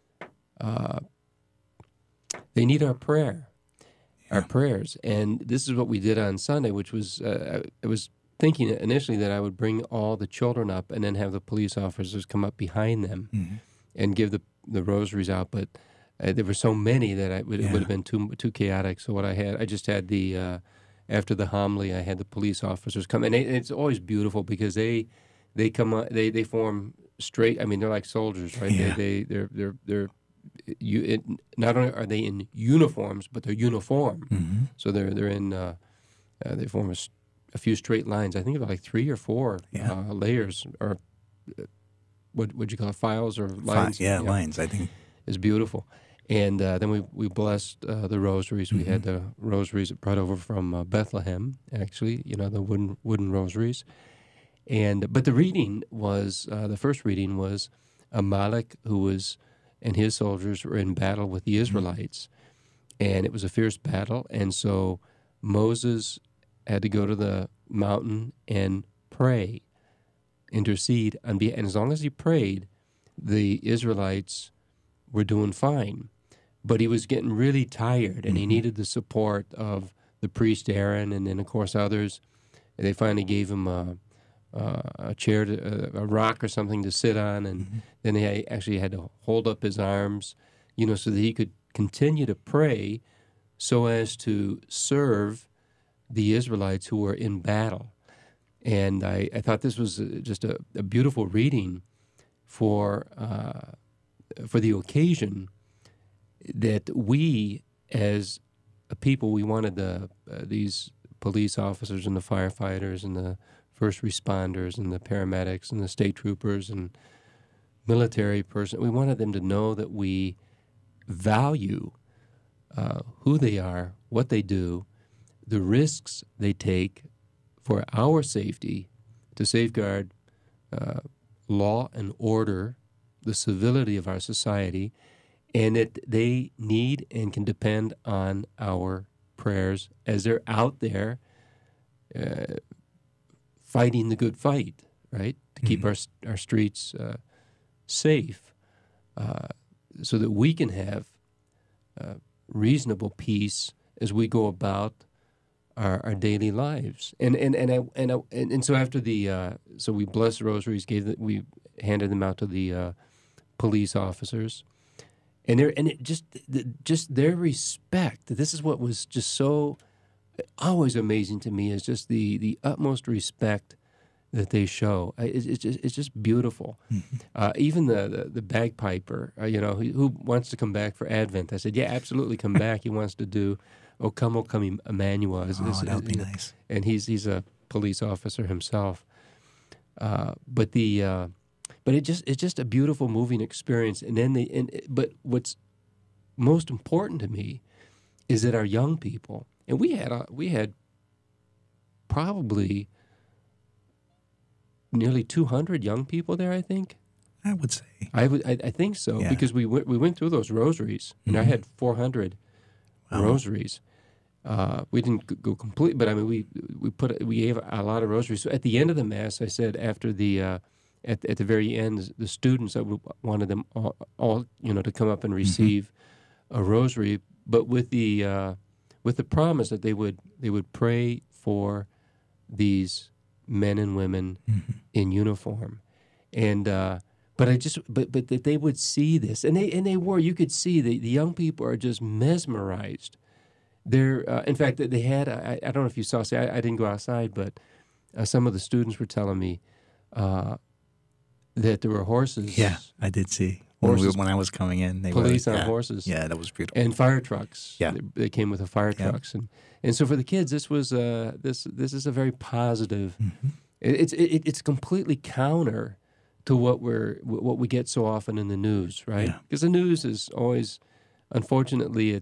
They need our prayer, our prayers. And this is what we did on Sunday, which was, I was thinking initially that I would bring all the children up and then have the police officers come up behind them and give the rosaries out. But there were so many that it would have been too chaotic. So what I just had the... after the homily, I had the police officers come, and it's always beautiful because they come they form straight. I mean, they're like soldiers, right? Yeah. They're not only are they in uniforms, but they're uniform. So they're in they form a few straight lines. I think about like 3 or 4 layers or what would you call it, files or lines? Lines, I think. It's beautiful. And then we blessed the rosaries. We had the rosaries brought over from Bethlehem, actually, the wooden rosaries. But the reading was, the first reading was Amalek, and his soldiers were in battle with the Israelites. And it was a fierce battle. And so Moses had to go to the mountain and pray, intercede. And as long as he prayed, the Israelites were doing fine. But he was getting really tired, and he needed the support of the priest Aaron, and then, of course, others. And they finally gave him a chair, a rock or something to sit on, and then they actually had to hold up his arms, so that he could continue to pray so as to serve the Israelites who were in battle. And I thought this was just a beautiful reading for the occasion, that we, as a people, we wanted these police officers and the firefighters and the first responders and the paramedics and the state troopers and military person, we wanted them to know that we value who they are, what they do, the risks they take for our safety to safeguard law and order, the civility of our society, and that they need and can depend on our prayers as they're out there fighting the good fight, right? To keep our streets safe, so that we can have reasonable peace as we go about our daily lives. And so after so we blessed the rosaries, we handed them out to the police officers. And just their respect. This is what was just so always amazing to me, is just the utmost respect that they show. It's just beautiful. Even the bagpiper, who wants to come back for Advent. I said, yeah, absolutely, come back. He wants to do O Come, Emmanuel. That would be nice. And he's a police officer himself. But it's just a beautiful, moving experience. And then but what's most important to me is that our young people, and we had probably nearly 200 young people there, I think. I would say. I think so, because we went through those rosaries, and I had 400 rosaries. We didn't go complete, but I mean we gave a lot of rosaries. So at the end of the Mass, I said after the at the very end, the students, I wanted them all to come up and receive a rosary, but with the promise that they would pray for these men and women in uniform, and but that they would see this, and they were. You could see the young people are just mesmerized. They're in fact they had I don't know if you saw. I didn't go outside, but some of the students were telling me that there were horses. Yeah, I did see. When I was coming in, police on horses. Yeah, that was beautiful. And fire trucks. Yeah, they came with the fire trucks, and so for the kids, this was this is a very positive. It's completely counter to what we get so often in the news, right? Because the news is always, unfortunately,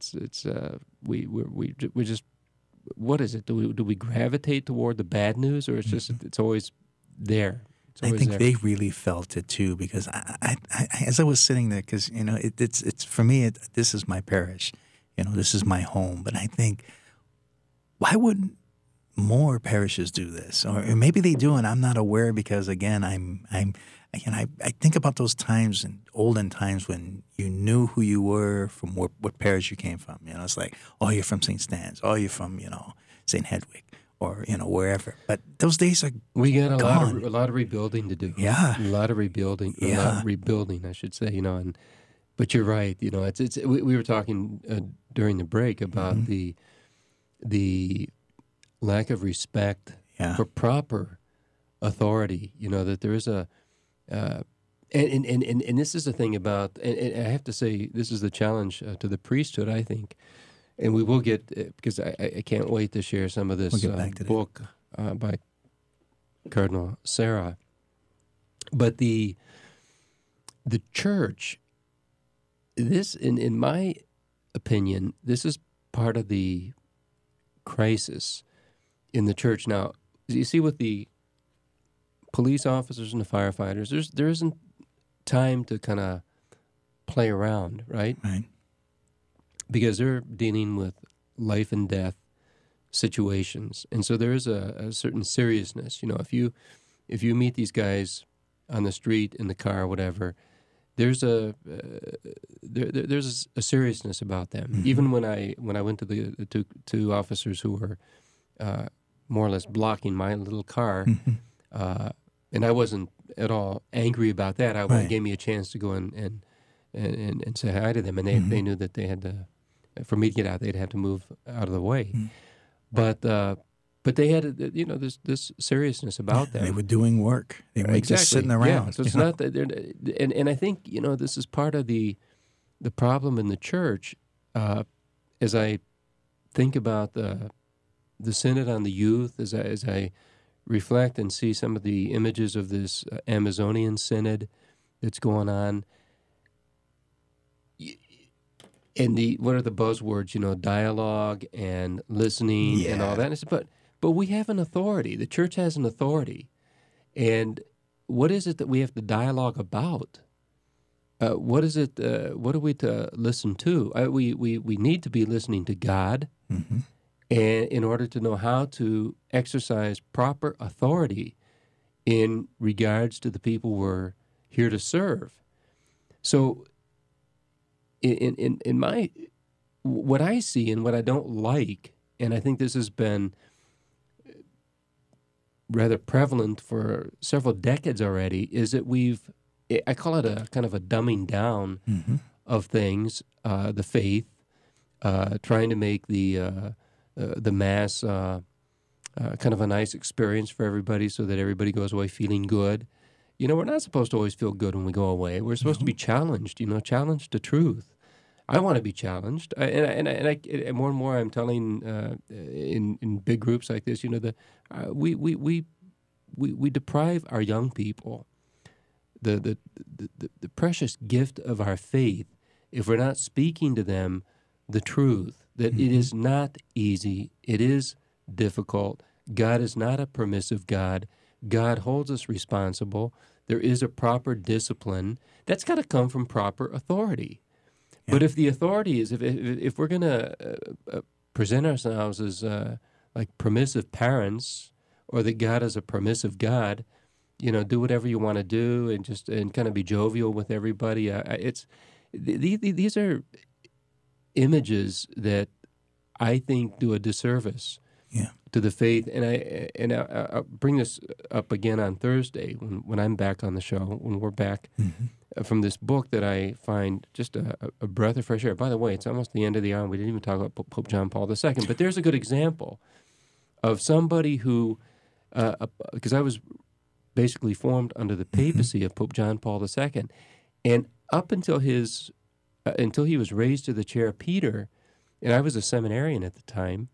we just, what is it? Do we gravitate toward the bad news, or it's always there? I think they really felt it too, because I as I was sitting there, because it's for me, this is my parish, this is my home. But I think, why wouldn't more parishes do this, or maybe they do, and I'm not aware, because again, I think about those times in olden times when you knew who you were from what parish you came from. It's like, oh, you're from St. Stan's, oh, you're from St. Hedwig, or wherever. But those days are we got a gone. lot of rebuilding to do. Yeah, a lot of rebuilding. Yeah, a lot of rebuilding, I should say. But you're right. We were talking during the break about the lack of respect for proper authority. That there is a and this is the thing about, and I have to say, this is the challenge to the priesthood, I think. And we will get, because I can't wait to share some of this book by Cardinal Sarah. But the church, this, in my opinion, this is part of the crisis in the church. Now, you see with the police officers and the firefighters, there isn't time to kind of play around, right? Right. Because they're dealing with life and death situations, and so there is a certain seriousness. You know, if you meet these guys on the street, in the car, whatever, there's a seriousness about them. Mm-hmm. Even when I went to the two officers who were more or less blocking my little car, Mm-hmm. And I wasn't at all angry about that. It Right. gave me a chance to go and say hi to them, and Mm-hmm. they knew that they had to, for me to get out, they'd have to move out of the way. Mm-hmm. But they had, this seriousness about them. They were doing work. They weren't just sitting Yeah. around. So it's you know? not that they're, and I think, this is part of the problem in the church. As I think about the Synod on the Youth, as I reflect and see some of the images of this Amazonian Synod that's going on, and what are the buzzwords? Dialogue and listening and all Yeah. that. And I said, but we have an authority. The church has an authority, and what is it that we have to dialogue about? What is it? What are we to listen to? We need to be listening to God, Mm-hmm. and in order to know how to exercise proper authority in regards to the people we're here to serve. So, in my, what I see and what I don't like, and I think this has been rather prevalent for several decades already, is that I call it a kind of a dumbing down Mm-hmm. of things, the faith, trying to make the Mass kind of a nice experience for everybody so that everybody goes away feeling good. We're not supposed to always feel good when we go away. We're supposed to be challenged, challenged to truth. I want to be challenged. And more and more I'm telling in big groups like this, we deprive our young people the precious gift of our faith if we're not speaking to them the truth, that it is not easy, it is difficult. God is not a permissive God. God holds us responsible. There is a proper discipline. That's got to come from proper authority. Yeah. But if the authority is, if we're going to present ourselves as like permissive parents, or that God is a permissive God, do whatever you want to do and kind of be jovial with everybody. These are images that I think do a disservice to the faith. And I'll bring this up again on Thursday when I'm back on the show, when we're back from this book that I find just a breath of fresh air. By the way, it's almost the end of the hour, and we didn't even talk about Pope John Paul II. But there's a good example of somebody who, because I was basically formed under the papacy of Pope John Paul II, and up until until he was raised to the chair of Peter, and I was a seminarian at the time,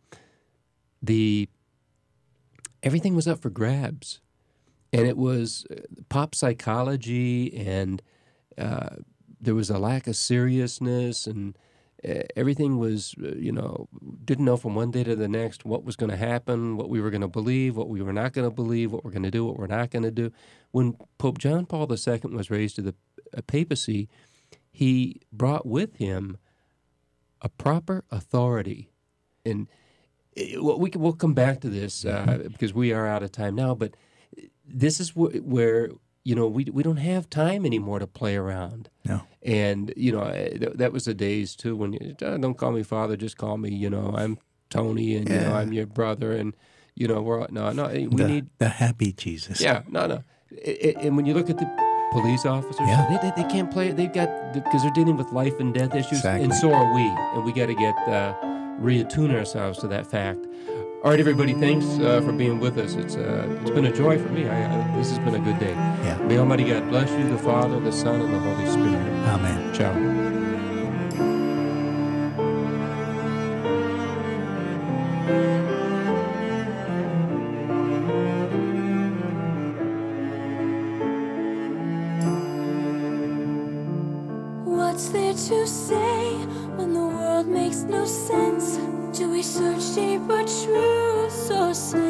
everything was up for grabs, and it was pop psychology, and there was a lack of seriousness, and everything was, didn't know from one day to the next what was going to happen, what we were going to believe, what we were not going to believe, what we're going to do, what we're not going to do. When Pope John Paul II was raised to the papacy, he brought with him a proper authority. And we'll come back to this because we are out of time now, but this is where we don't have time anymore to play around. No. And, that was the days, too, when don't call me father, just call me, I'm Tony, and, I'm your brother, and, we're, we need... The happy Jesus. Yeah, no. And when you look at the police officers, they can't play it. They've got, because they're dealing with life and death issues, Exactly. and so are we. And we got to get, reattune ourselves to that fact. All right, everybody, thanks for being with us. It's been a joy for me. This has been a good day. Yeah. May Almighty God bless you, the Father, the Son, and the Holy Spirit. Amen. Ciao. makes no sense. Do we search deeper truths or